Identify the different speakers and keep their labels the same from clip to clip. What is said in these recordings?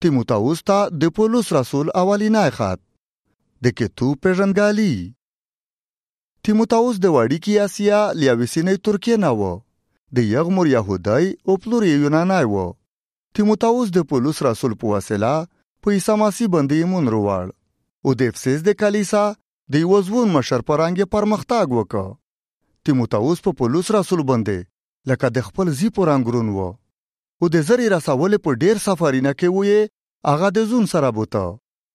Speaker 1: تیموتائوس ته د پولس رسول اولینای خط د کتو پیژندګالي. تیموتائوس د وړیکی اسیا لیاوسینې ترکیه نه و. د یغمر یهودای او پلور یونانای و. تیموتائوس د پولس رسول په وسیله په عیسی مسیح باندې ایمان وروړ او د افسس د کلیسا د یو ځوان مشر په رنګ پرمختګ وکړ. تیموتائوس په پولس رسول باندې لکه د خپل زی په رنګرون و او د زری رسول په ډیر سفرینه کې وې هغه د زون سره بوته.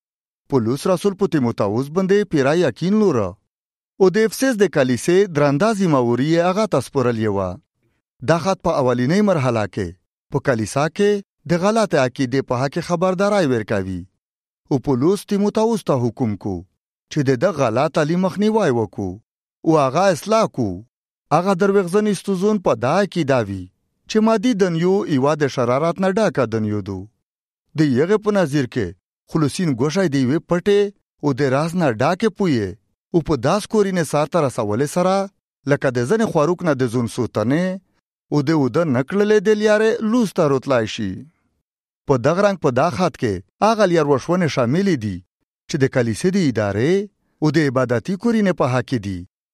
Speaker 1: پولس رسول په تیموتائوس باندې پیرا یقین لوره او د افسس د کلیسې درندازي موري هغه تسپورلې و. دا خط په اولینې مرحله کې په کلیسا کې د غلط عقیدې په حق خبرداري ورکوي او پولس تیموتائوس ته حکم کو چې د غلط تعلیم مخنیوي وکړو او هغه اصلاح کو. هغه دروغجن استوزون په دا کې داوي چې مادي دنیو ایوا د شرارت نه ډاکه دنیو دو. د یغه په نظر کې خلوصین ګوشای دی وی پټه او د راز نه ډاکه پوي او په داس کورینه سارته رسول سره لکه د ځنه خوروک نه د زون سوتنه او د ود نکړلې د لیاره لوستا روتلای شي. په دغه رنګ په دا خط کې هغه لیر وشونه شامل دي چې د کلیسې د ادارې او د عبادتي کورینه په حق دي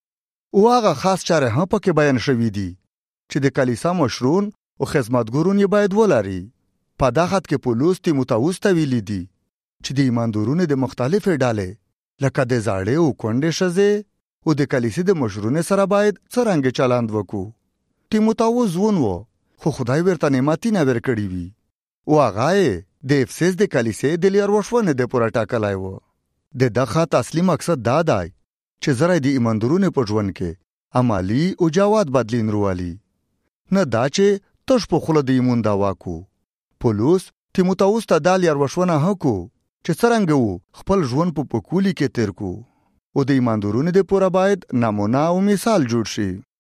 Speaker 1: او هغه خاص چاره هم پکې بیان شوی دي چې د کلیسا مشرون او خدمتګورون یې باید ولري. په دا خط کې پولس تیموتائوس ته ویلي دي چې د ایماندارونو د مختلفې ډلې لکه د زاړې او کونډې ښځې او د کلیسې د مشرونو سره باید څرنګه چلند وکړو. تیموتائوس ځوان و خو خدای ورته نعمتونه ورکړي وي او هغه د افسس د کلیسې د لیر وشونه د پوره ټاکلای و. د دغه خط اصلي مقصد دا دی چې زره د ایماندارونو په ژوند کې عملی او جواد بدلین روالي نه دا چې تش په خوله د ایمون داوا کو. پولس تیموتائوس ته د لیر وشونه هکو چې څرنګه وو خپل ژوند په پکولی کې تیر کو او د ایماندارونو د پوره باید نمونه او مثال جوړ شي.